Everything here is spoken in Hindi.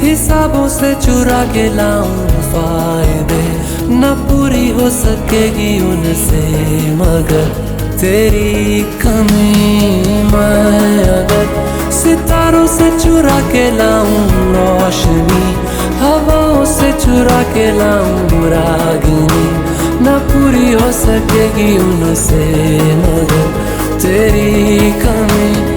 हिसाबों से चुरा के लाऊं फायदे, न पूरी हो सकेगी उनसे मगर तेरी कमी। मैं अगर सितारों से चुरा के लाऊं रोशनी, हवाओं से चुरा के लाऊं रागिनी, न पूरी हो सकेगी उनसे मगर तेरी कमी।